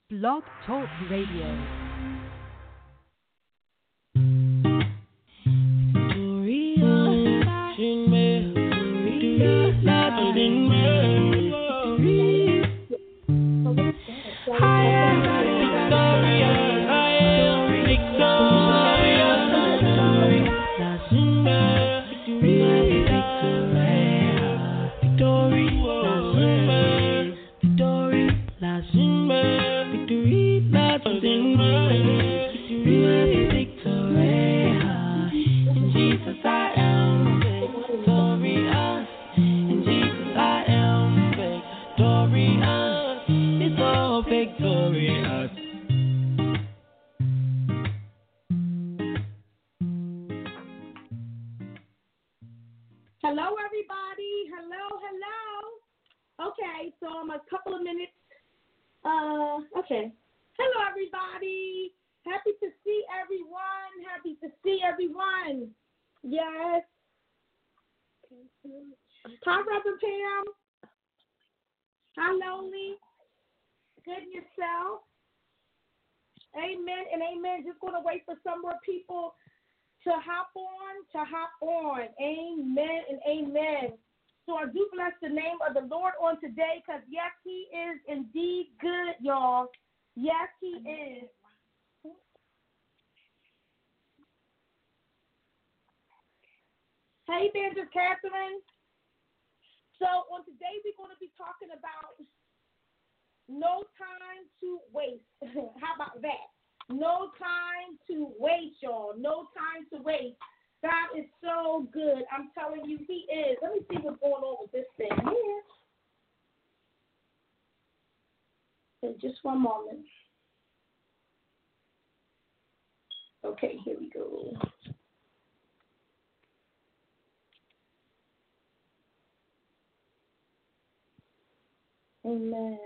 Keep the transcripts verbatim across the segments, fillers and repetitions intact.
Blog Talk Radio. Hello, everybody. Hello, hello. Okay, so I'm a couple of minutes. Uh, okay. Hello, everybody. Happy to see everyone. Happy to see everyone. Yes. Hi, Reverend Pam. Hi, Lonely. Good and yourself. Amen and amen. Just going to wait for some more people to hop on, to hop on. Amen and amen. So I do bless the name of the Lord on today because, yes, he is indeed good, y'all. Yes, he is. Hey, Evangelist Catherine. So on today we're going to be talking about no time to waste. How about that? No time to waste, y'all. No time to waste. God is so good. I'm telling you, he is. Let me see what's going on with this thing here. Okay, just one moment. Okay, here we go. Amen.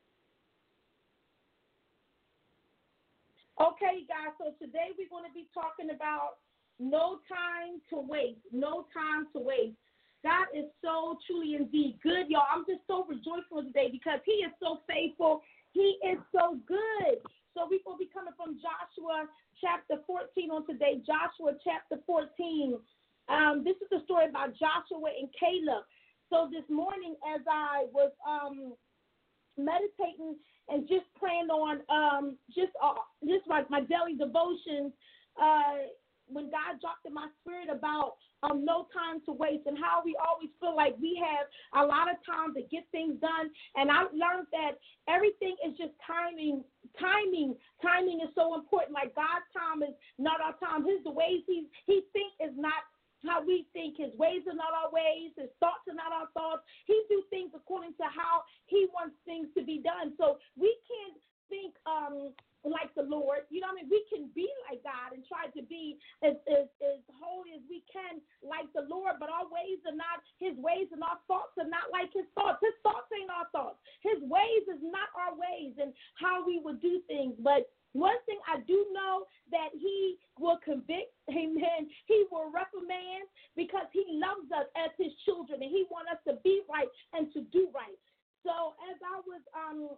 Okay, guys, so today we're going to be talking about no time to waste. No time to waste. God is so truly indeed good, y'all. I'm just so rejoiceful today because he is so faithful. He is so good. So we're going to be coming from Joshua chapter fourteen on today. Joshua chapter fourteen. Um, this is the story about Joshua and Caleb. So this morning as I was um, meditating and just praying on um, just uh, just like my daily devotions, uh, when God dropped in my spirit about um, no time to waste and how we always feel like we have a lot of time to get things done. And I learned that everything is just timing. Timing, timing is so important. Like God's time is not our time. His the ways he he thinks is not how we think. His ways are not our ways. His thoughts are not our thoughts. He do things according to how he wants things to be done. So we can't think um, like the Lord. You know what I mean? We can be like God and try to be as, as, as holy as we can like the Lord, but our ways are not his ways and our thoughts are not like his thoughts. His thoughts ain't our thoughts. His ways is not our ways and how we would do things. But one thing I do know that he will convict, amen. He will reprimand because he loves us as his children and he wants us to be right and to do right. So as I was um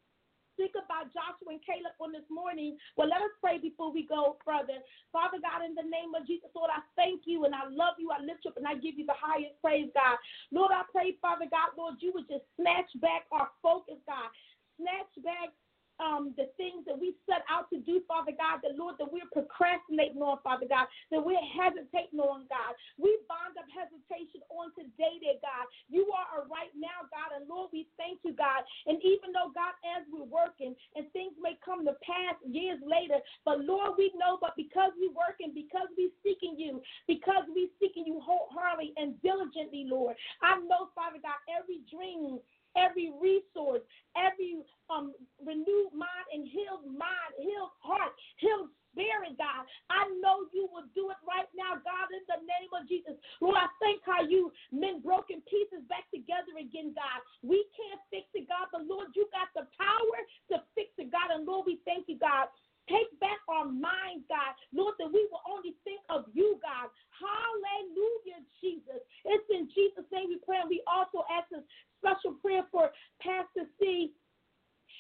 think about Joshua and Caleb on this morning, well, let us pray before we go further. Father God, in the name of Jesus, Lord, I thank you and I love you. I lift you up and I give you the highest praise, God. Lord, I pray, Father God, Lord, you would just snatch back our focus, God. Snatch back Um, the things that we set out to do, Father God, the Lord, that we're procrastinating on, Father God, that we're hesitating on, God. We bind up hesitation on today, dear God. You are a right now, God, and Lord, we thank you, God. And even though, God, as we're working and things may come to pass years later, but Lord, we know, but because we're working, because we're seeking you, because we're seeking you wholeheartedly and diligently, Lord, I know, Father God, every dream, every resource, every um, renewed mind and healed mind, healed heart, healed spirit, God. I know you will do it right now, God, in the name of Jesus. Lord, I thank how you mend broken pieces back together again, God. We can't fix it, God, but Lord, you got the power to fix it, God. And Lord, we thank you, God. Take back our minds, God. Lord, that we will only think of you, God. Hallelujah, Jesus. It's in Jesus' name we pray. And we also ask a special prayer for Pastor C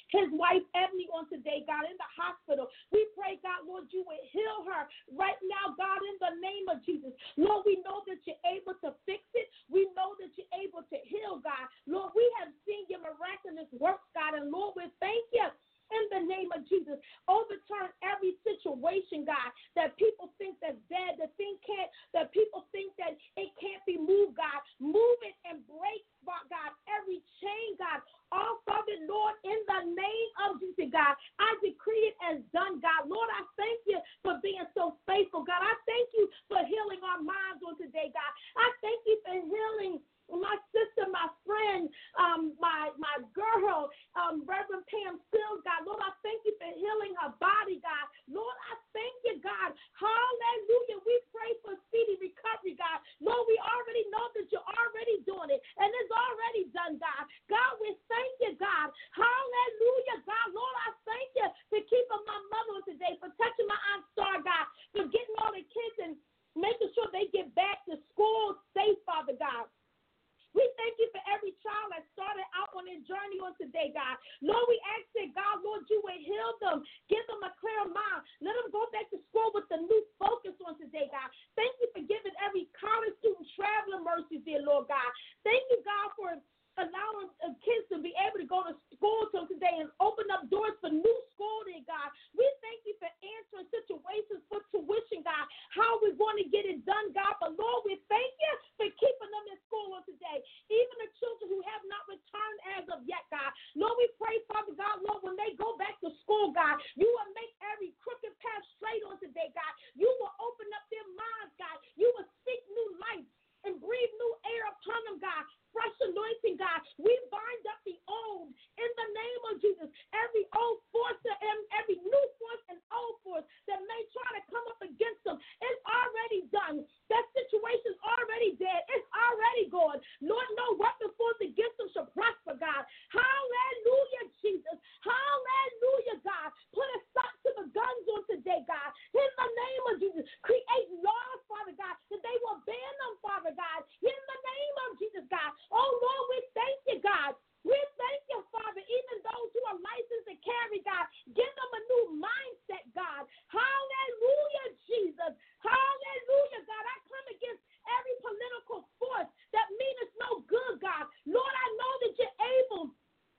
his wife Ebony on today, God, in the hospital. We pray, God, Lord, you would heal her right now, God, in the name of Jesus. Lord, we know that you're able to fix it. We know that you're able to heal, God. Lord, we have seen your miraculous works, God, and Lord, we thank you. In the name of Jesus, overturn every situation, God, that people think that's dead, that think can't, that people think that it can't be moved, God. Move it and break, God, every chain, God, off of it, Lord, in the name of Jesus, God. I decree it as done, God. Lord, I thank you for being so faithful, God. I thank you for healing our minds on today, God. I thank you for healing my sister, my friend, um, my my girl, um, Reverend Pam Stills, God. Lord, I thank you for healing her body, God. Lord, I thank you, God. Hallelujah. We pray for speedy recovery, God. Lord, we already know that you're already doing it, and it's already done, God. God, we thank you, God. Hallelujah, God. Lord, I thank you for keeping my mother today, for touching my Aunt Star, God, for getting all the kids and making sure they get back to school safe, Father God. We thank you for every child that started out on their journey on today, God. Lord, we ask that, God, Lord, you would heal them. Give them a clear mind. Let them go back to school with a new focus on today, God. Thank you for giving every college student traveling mercies, dear Lord God. Thank you, God, for allowing uh, kids to be able to go to school till today and open up doors for new school, dear God. We thank you for answering situations for tuition, God. How we're going to get it done, God. But, Lord, we thank you for keeping them in school on today. Even the children who have not returned as of yet, God. Lord, we pray, Father God, Lord, when they go back to school, God, you will make every crooked path straight on today, God. You will open up their minds, God. You will speak new life and breathe new air upon them, God. Fresh anointing, God. We bind up the old in the name of Jesus. Every old force and every new force and old force that may try to come up against them, it's already done. That situation's already dead. It's already gone. Lord, no weapon formed against them shall prosper, God. Hallelujah, Jesus. Hallelujah, God. Put a stop to the guns on today, God. In the name of Jesus. Create laws, Father God, that they will ban them, Father God. In the name of Jesus, God. Oh, Lord, we thank you, God. We thank you, Father, even those who are licensed to carry, God. Give them a new mindset, God. Hallelujah, Jesus. Hallelujah, God. I come against every political force that means it's no good, God. Lord, I know that you're able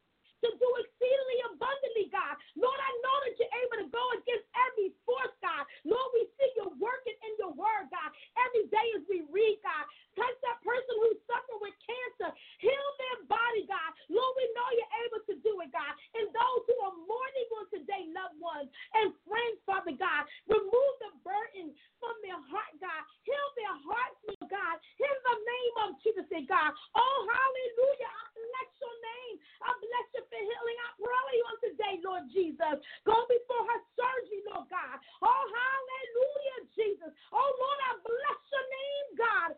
to do exceedingly abundantly, God. Lord, I know that you're able to go against every force, God. Lord, we see you working in your word, God. Every day as we read, God. Touch that person who's suffering with cancer. Heal their body, God. Lord, we know you're able to do it, God. And those who are mourning on today, loved ones and friends, Father God, remove the burden from their heart, God. Heal their hearts, Lord God. In the name of Jesus, God. Oh, hallelujah. I bless your name. I bless you for healing. I pray on today, Lord Jesus. Go before her surgery, Lord God. Oh, hallelujah, Jesus. Oh, Lord, I bless your name, God.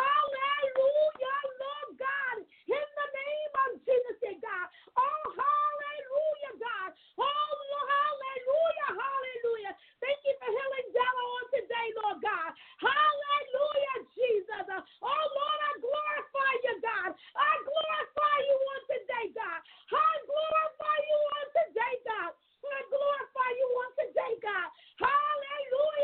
Hallelujah, Lord God. In the name of Jesus, God. Oh, hallelujah, God. Oh, Lord, hallelujah, hallelujah. Thank you for healing Della on today, Lord God. Hallelujah, Jesus. Oh, Lord, I glorify you, God. I glorify you on today, God. I glorify you on today, God. I glorify you on today, God. Hallelujah.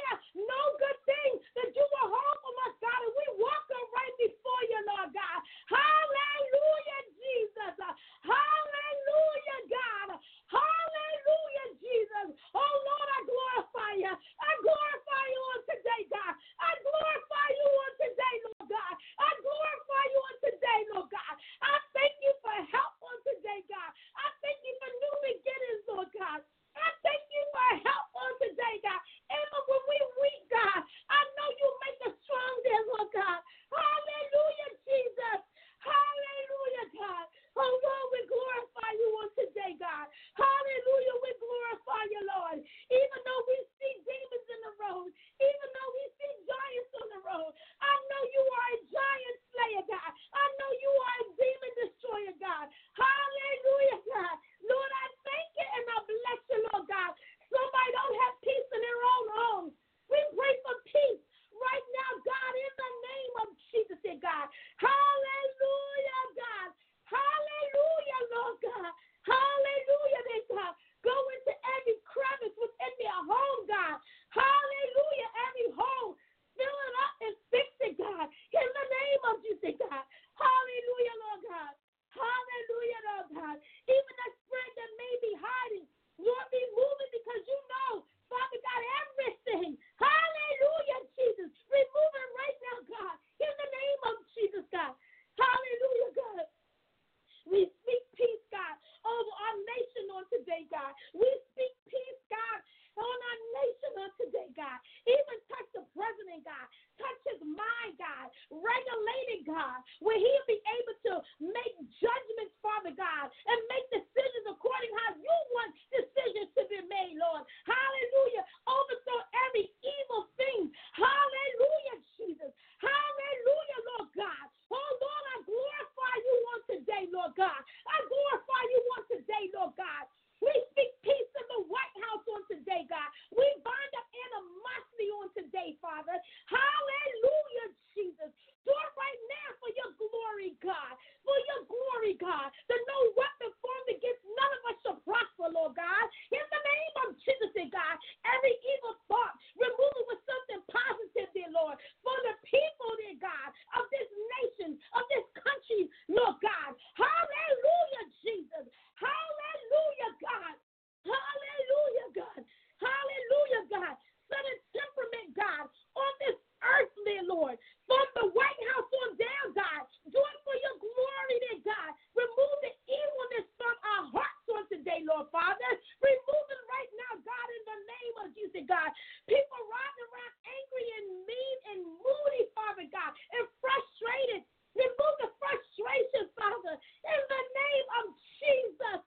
God. We speak peace, God, on our nation on today, God. Even touch the president, God. Touch his mind, God. Regulate it, God, where he'll be able to make judgments, Father God, and make decisions according how you want decisions to be made, Lord. Hallelujah. Overthrow every evil thing. Hallelujah, Jesus. Hallelujah, Lord God. Oh, Lord, I glorify you on today, Lord God. I glorify you on today, Lord God. We speak peace in the White House on today, God. We bind up animosity on today, Father. Hallelujah, Jesus. Do it right now for your glory, God. For your glory, God. That no weapon formed against none of us shall prosper, Lord God. In the name of Jesus, God, every evil thought, remove it with something positive, dear Lord. For the people, dear God, of this nation, of this country, Lord God. Hallelujah, Jesus. Hallelujah, God. Hallelujah, God. Hallelujah, God. Set a temperament, God, on this earth, dear Lord. From the White House on down, God. Do it for your glory, dear God. Remove the evilness from our hearts on today, Lord Father. Remove it right now, God, in the name of Jesus, God. People riding around angry and mean and moody, Father God, and frustrated. Remove the frustration, Father, in the name of Jesus.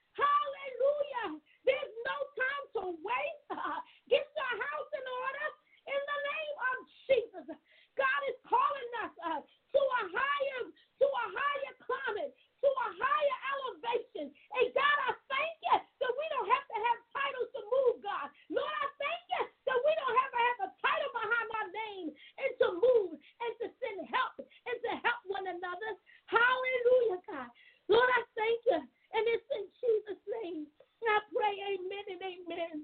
Hallelujah. There's no time to waste. Get your house in order in the name of Jesus. God is calling us uh, to a higher, to a higher climate, to a higher elevation. And God, I thank you that we don't have to have titles to move, God. Lord, I thank you that we don't have to have a title behind our name and to move and to send help and to help one another. Hallelujah, God. Lord, I thank you. And it's in Jesus' name. I pray amen and amen.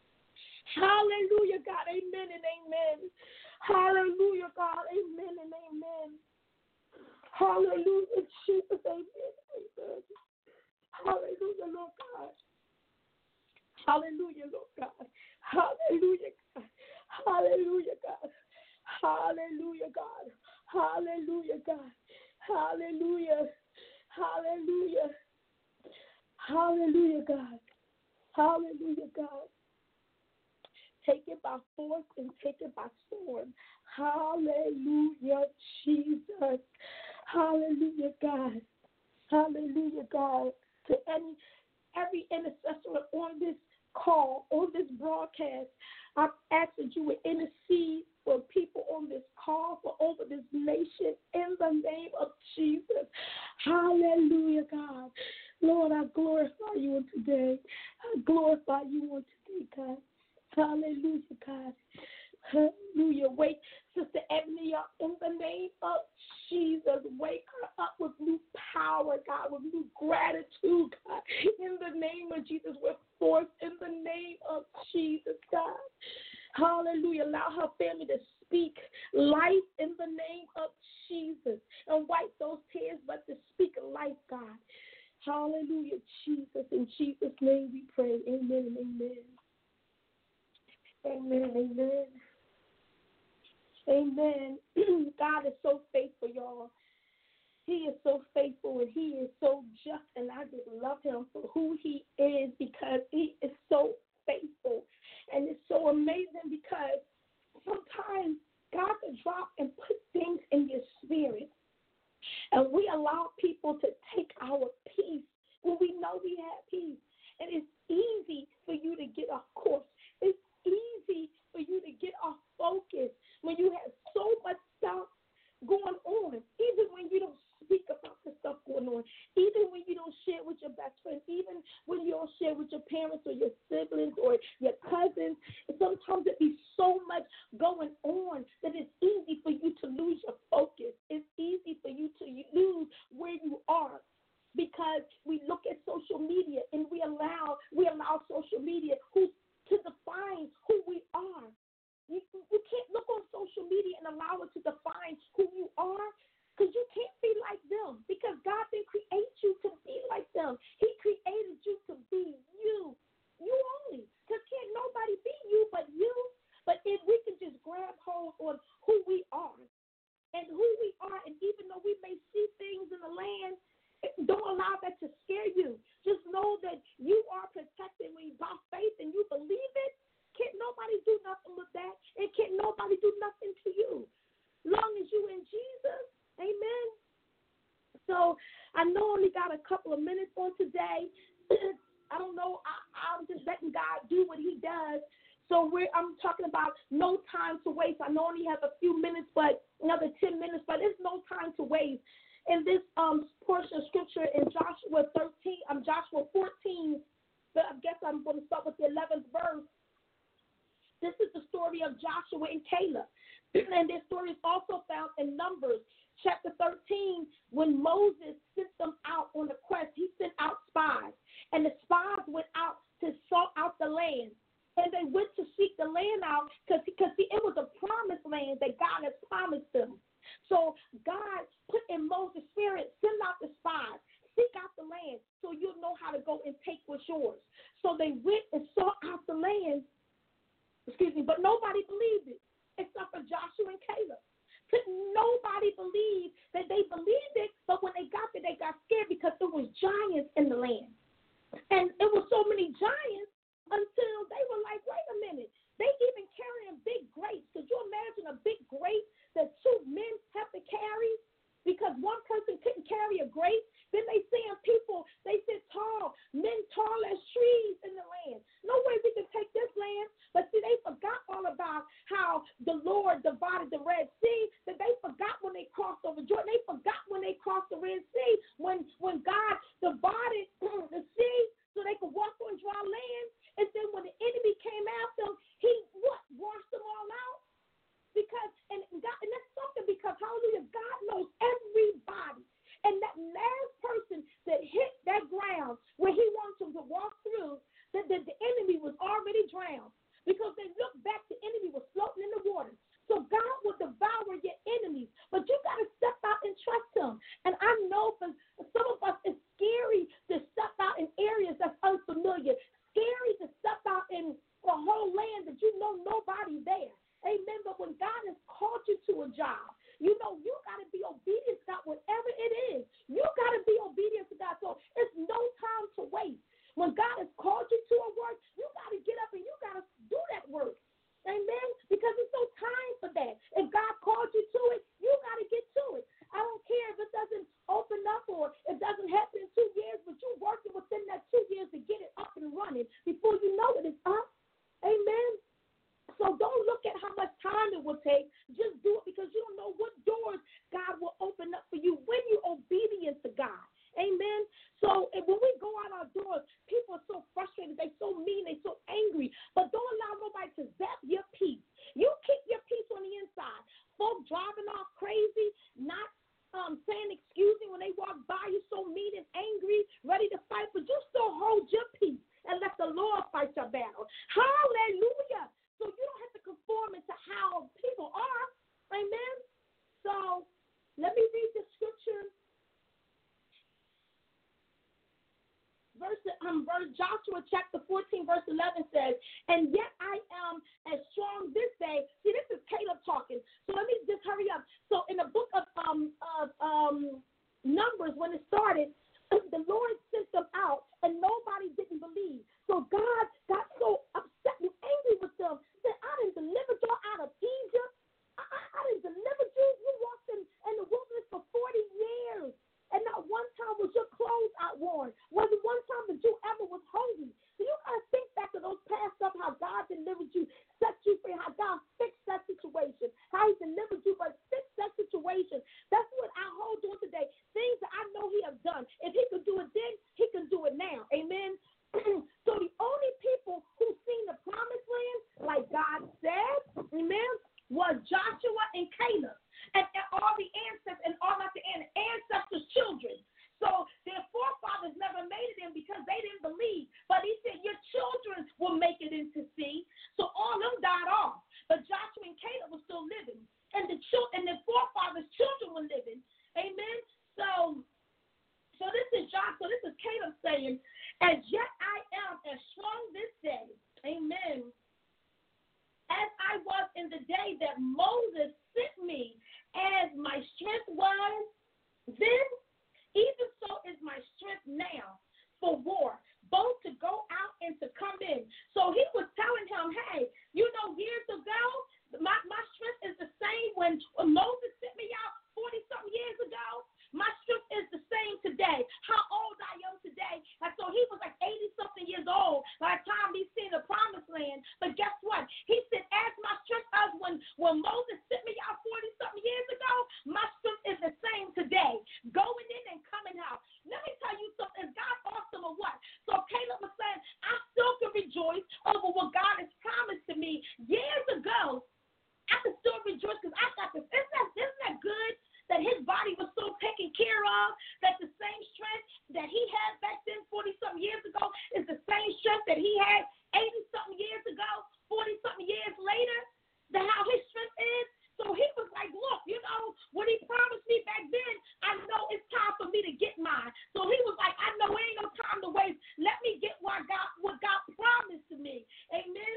Hallelujah, God. Amen and amen. Hallelujah, God. Amen and amen. Hallelujah, Jesus. Amen. Amen. Hallelujah, Lord God. Hallelujah, Lord God. Hallelujah, God. Hallelujah, God. Hallelujah, God. Hallelujah, God. Hallelujah. Hallelujah. Hallelujah, God. Hallelujah, God. Take it by force and take it by storm. Hallelujah, Jesus. Hallelujah, God. Hallelujah, God. To any every intercessor on this call, on this broadcast, I'm asking you to intercede for people on this call, for over this nation, in the name of Jesus. Hallelujah, God. Lord, I glorify you on today. I glorify you on today, God. Hallelujah, God. Hallelujah. Wake Sister Ebony up in the name of Jesus. Wake her up with new power, God, with new gratitude, God. In the name of Jesus, with force, in the name of Jesus, God. Hallelujah. Allow her family to speak life in the name of Jesus and wipe those tears, but to speak life, God. Hallelujah, Jesus. In Jesus' name we pray. Amen and amen. Amen, amen. Amen. God is so faithful, y'all. He is so faithful and he is so just, and I just love him for who he is because he is so faithful. And it's so amazing because sometimes God can drop and put things in your spirit, and we allow people to take our peace when we know we have peace. And it's easy for you to get off course. It's easy for you to get off focus when you have so much stuff going on, even when you don't speak about the stuff going on, even when you don't share with your best friend, even when you don't share with your parents or your siblings or your cousins. Sometimes it be so much going on that it's easy for you to lose your focus. It's easy for you to lose where you are, because we look at social media and we allow we allow social media who to define who we are. You, you can't look on social media and allow it to define who you are, because you can't be like them, because God didn't create you to be like them. He created you to be you, you only, because can't nobody be you but you. But if we can just grab hold on who we are and who we are, and even though we may see things in the land, don't allow that to scare you. Just know that you are protected today. I don't know. I, I'm just letting God do what he does. So we're, I'm talking about no time to waste. I know I only have a few minutes, but another ten minutes, but it's no time to waste. In this um, portion of scripture in Joshua thirteen, um, Joshua fourteen, but I guess I'm going to start with the eleventh verse. This is the story of Joshua and Caleb. And this story is also found in Numbers chapter thirteen, when Moses sent them out on a quest. He sent out spies, and the spies went out to sort out the land. And they went to seek the land out because because it was a promised land that God has promised them. So God put in Moses' spirit, send out the spies, seek out the land so you'll know how to go and take what's yours. So they went and sought out the land, excuse me, but nobody believed it except for Joshua and Caleb. Nobody believed that they believed it, but when they got there, they got scared because there was giants in the land. And it was so many giants until they were like, wait a minute, they even carrying big grapes. Could you imagine a big grape that two men have to carry because one person couldn't carry a grape? Then they seeing people, they said tall, men tall as trees in the land. No way we can take this land. But see, they forgot all about how the Lord divided the Red Sea, that they forgot when they crossed over Jordan. They forgot when they crossed the Red Sea, when, when God divided the sea so they could walk on dry land. And then when the enemy came after them, he what? Washed them all out? Because, and God, and that's something because, hallelujah, God knows everybody. And that last person that hit that ground where he wants them to walk through, that the, the enemy was already drowned. Because they looked back, the enemy was floating in the water. So God will devour your enemies. But you got to step out and trust him. And I know for some of us, it's scary to step out in areas that's unfamiliar. Scary to step out in a whole land that you know nobody's there. Amen. But when God has called you to a job, you know you got to be obedient to God, whatever it is. You got to be obedient to God. So it's no time to waste. When God has called you to a work, you got to get up and you got to do that work. Amen. Because there's no time for that. If God called you to it, you got to get to it. I don't care if it doesn't open up or it doesn't happen in two years, but you're working within that two years to get it up and running. Before you know it, it's up. Amen. So don't look at how much time it will take. Just do it because you don't know what doors God will open up for you when you're obedient to God. Amen. So when we go out our doors, people are so frustrated. They're so mean. They're so angry. But don't allow nobody to zap your peace. You keep your peace on the inside. Folk driving off crazy, not um, saying excuse me when they walk by you, so mean and angry, ready to fight. But you still hold your peace and let the Lord fight your battle. Hallelujah. So you don't have to conform into how people are. Amen. So let me read the scripture. Verse, um, verse Joshua chapter fourteen, verse eleven says, and yet I am as strong this day. See, this is Caleb talking. So let me just hurry up. So in the book of um of um Numbers, when it started, the Lord sent them out, and nobody didn't believe. So God got so upset and angry with them. Said, I didn't deliver y'all out of Egypt. I, I, I didn't deliver you. You walked in, in the wilderness for forty years. And not one time was your clothes outworn. Wasn't one time that you ever was hungry. So you got to think back to those past stuff, how God delivered you, set you free, how God fixed that situation, how he delivered you, but fixed that situation. That's what I hold on today. Things that I know he has done. If he could do it then, he can do it now. Amen. So the only people who seen the promised land, like God said, amen, was Joshua and Caleb. And, and all the ancestors, and all not the ancestors' children. So their forefathers never made it in because they didn't believe. But he said, your children will make it into sea. So all of them died off. But Joshua and Caleb were still living. And the children, and their forefathers' children were living. Amen. So, so this is Joshua, this is Caleb saying, as yet I am as strong this day. Amen. As I was in the day that Moses sent me, as my strength was then, even so is my strength now for war, both to go out and to come in. So he was telling him, hey, you know, years ago, my, my strength is the same when, when Moses sent me out forty-something years ago. My strength is the same today, how old I am today. And so rejoice over what God has promised to me years ago. I can still rejoice because I got this. Isn't that, isn't that good that his body was so taken care of, that the same strength that he had back then forty-something years ago is the same strength that he had eighty-something years ago, forty-something years later, that how his strength is? So he was like, look, you know, what he promised me back then, I know it's time for me to get mine. So he was like, I know it ain't no time to waste. Let me get what God, what God promised to me. Amen.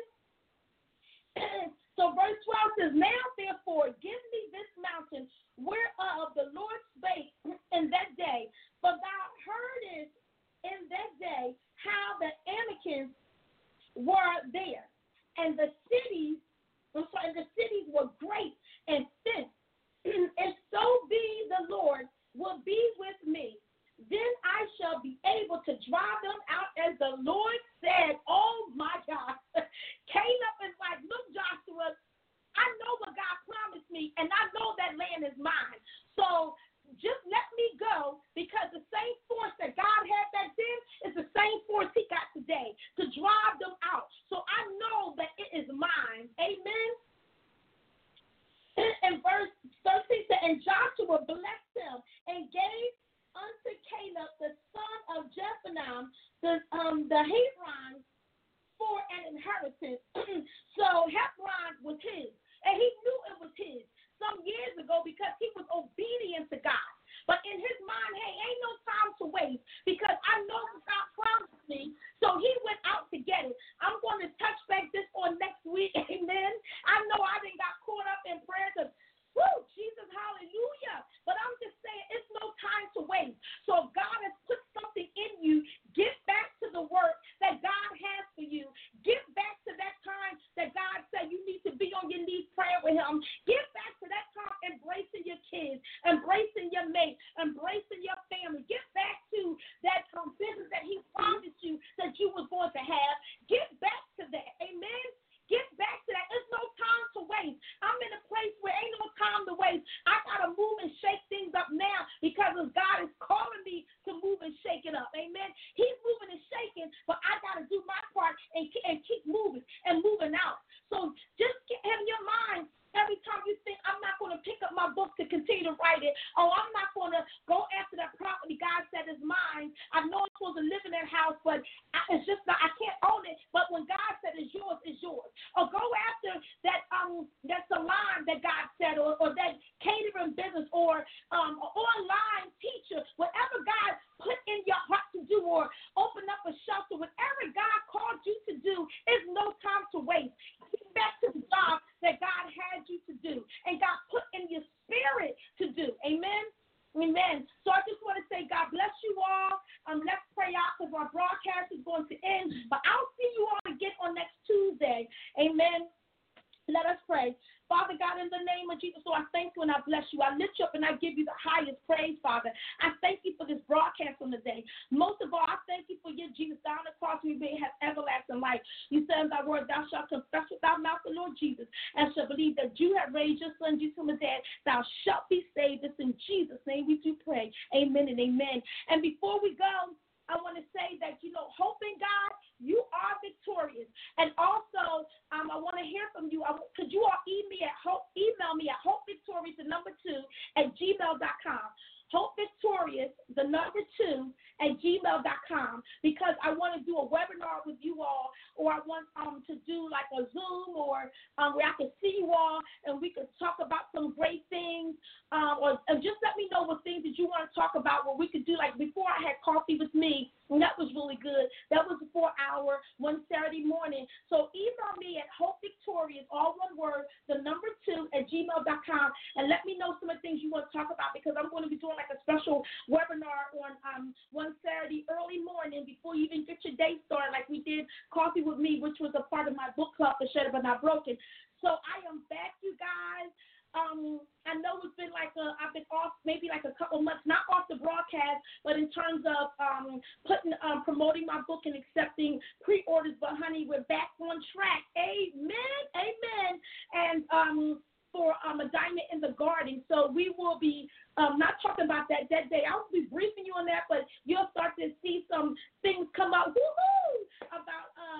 So verse twelve says, now therefore give me this mountain whereof the Lord spake in that day. For thou heardest in that day how the Anakims were there, and the cities, I'm sorry, the cities were great and fenced. If so be the Lord will be with me, then I shall be able to drive them out as the Lord said. Oh my God. Caleb is like, look, Joshua, I know what God promised me, and I know that land is mine. So just let me go, because the same force that God had back then is the same force he got today to drive them out. So I know that it is mine. Amen. And verse thirteen said, and Joshua blessed him and gave unto Caleb the son of Jephunneh the um the Hebron for an inheritance. So Hebron was his, and he knew it was his some years ago because he was obedient to God. But in his mind, hey, ain't no time to waste, because I know what God promised me. So he went out to get it. I'm going to touch back this on next week. Amen. I know I didn't got caught up in prayer because, whoo, Jesus, hallelujah. But I'm just saying, it's no time to waste. So if God has put something in you, get back to the work that God has for you. Get back to that time that God said you need to be on your knees praying with him. Get back to that time embracing your kids, embracing your mate, embracing your family. Get back to that um, business that he promised you that you was going to have. Get back to that. Amen. Get back to that. There's no time to waste. I'm in a place where ain't no time to waste. I got to move and shake things up now, because God is calling me to move and shake it up. Amen. He's moving and shaking, but I got to do my part and, and keep moving and moving out. So just get, have your mind, every time you think, I'm not going to pick up my book to continue to write it, oh, I'm not going to go after that property God said is mine. I know I'm supposed to live in that house, but I, it's just not, I can't own it. But when God said it's yours, it's yours. Or go after that um that salon that God said, or, or that catering business, or um an online teacher, whatever God put in your heart to do, or open up a shelter, whatever God called you to do, is no time to waste. Get back to the job that God had you to do and God put in your spirit to do. Amen. Amen. So I just want to say God bless you all. Um, let's pray out, because our broadcast is going to end. But I'll see you all again on next Tuesday. Amen. Let us pray. Father God, in the name of Jesus, so I thank you and I bless you. I lift you up and I give you the highest praise, Father. I thank you for this broadcast on the day. Most of all, I thank you for your Jesus down the cross, we may have everlasting life. You said in thy word, thou shalt confess with thy mouth the Lord Jesus, and shall believe that you have raised your son Jesus from the dead. Thou shalt be saved. It's in Jesus' name we do pray. Amen and amen. And before we go, I want to say that, you know, hope in God, you are victorious. And also, um, I want to hear from you. I, could you all email me at hope, email me at hopevictorious, the number two, at gmail dot com. Hope Victorious, the number two, at gmail dot com, because I want to do a webinar with you all, or I want um to do like a Zoom, or um where I can see you all and we can talk about some great things, um, or and just let me know what things that you want to talk about, where we could do, like before I had Coffee with Me, and that was really good. That was a four hour, one Saturday morning. So email me at Hope Victorious, all one word, the number two, at gmail dot com, and let me know some of the things you want to talk about, because I'm going to be doing like a special webinar on um one Saturday early morning before you even get your day started, like we did Coffee with Me, which was a part of my book club, The Shattered But Not Broken. So I am back, you guys. Um, I know it's been like a, I've been off maybe like a couple months, not off the broadcast, but in terms of um, putting, um, promoting my book and accepting pre-orders. But honey, we're back on track. Amen, amen. And um, for um, A Diamond in the Garden, so we will be um, not talking about that that day. I will be briefing you on that, but you'll start to see some things come out. Woo-hoo! About uh, A Diamond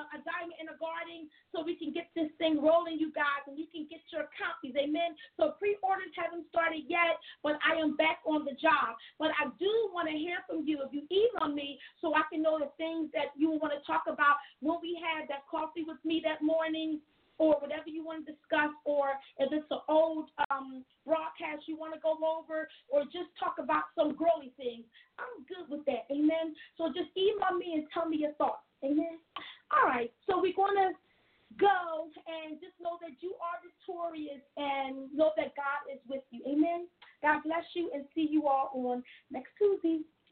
assignment in the garden so we can get this thing rolling, you guys, and you can get your copies. Amen. So pre-orders haven't started yet, but I am back on the job. But I do want to hear from you. If you email me so I can know the things that you want to talk about when we had that coffee with me that morning, or whatever you want to discuss, or if it's an old um, broadcast you want to go over, or just talk about some girly things. I'm good with that, amen? So just email me and tell me your thoughts, amen? All right, so we're going to go and just know that you are victorious and know that God is with you, amen? God bless you, and see you all on next Tuesday.